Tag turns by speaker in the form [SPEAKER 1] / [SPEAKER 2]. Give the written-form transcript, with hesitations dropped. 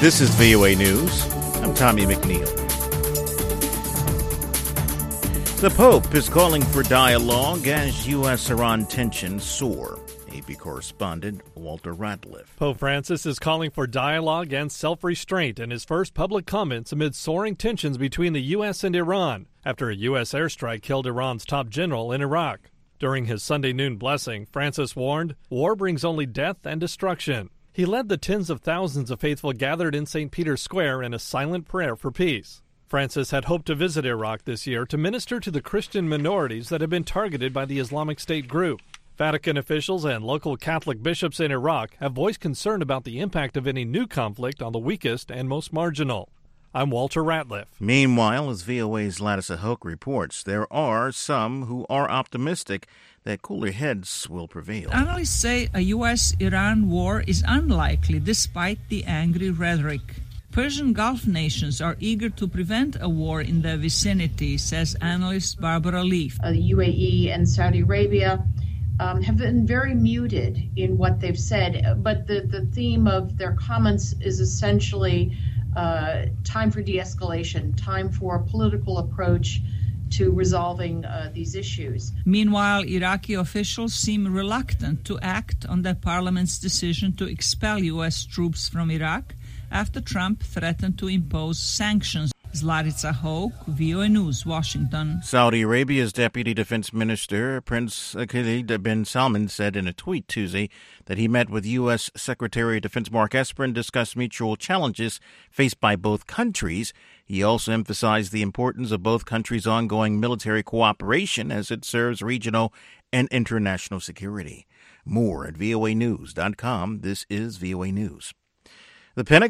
[SPEAKER 1] This is VOA News. I'm Tommy McNeil. The Pope is calling for dialogue as U.S.-Iran tensions soar. AP correspondent Walter Ratliff.
[SPEAKER 2] Pope Francis is calling for dialogue and self-restraint in his first public comments amid soaring tensions between the U.S. and Iran after a U.S. airstrike killed Iran's top general in Iraq. During his Sunday noon blessing, Francis warned, war brings only death and destruction. He led the tens of thousands of faithful gathered in St. Peter's Square in a silent prayer for peace. Francis had hoped to visit Iraq this year to minister to the Christian minorities that have been targeted by the Islamic State group. Vatican officials and local Catholic bishops in Iraq have voiced concern about the impact of any new conflict on the weakest and most marginal. I'm Walter Ratliff.
[SPEAKER 1] Meanwhile, as VOA's Ladisa Hoke reports, there are some who are optimistic that cooler heads will prevail.
[SPEAKER 3] Analysts say a U.S.-Iran war is unlikely despite the angry rhetoric. Persian Gulf nations are eager to prevent a war in their vicinity, says analyst Barbara Leaf.
[SPEAKER 4] The UAE and Saudi Arabia have been very muted in what they've said, but the theme of their comments is essentially time for de-escalation, time for a political approach to resolving these issues.
[SPEAKER 3] Meanwhile, Iraqi officials seem reluctant to act on their parliament's decision to expel U.S. troops from Iraq after Trump threatened to impose sanctions. Ladisa Hoke, VOA News, Washington.
[SPEAKER 1] Saudi Arabia's Deputy Defense Minister, Prince Khalid bin Salman, said in a tweet Tuesday that he met with U.S. Secretary of Defense Mark Esper and discussed mutual challenges faced by both countries. He also emphasized the importance of both countries' ongoing military cooperation as it serves regional and international security. More at voanews.com. This is VOA News. The Pentagon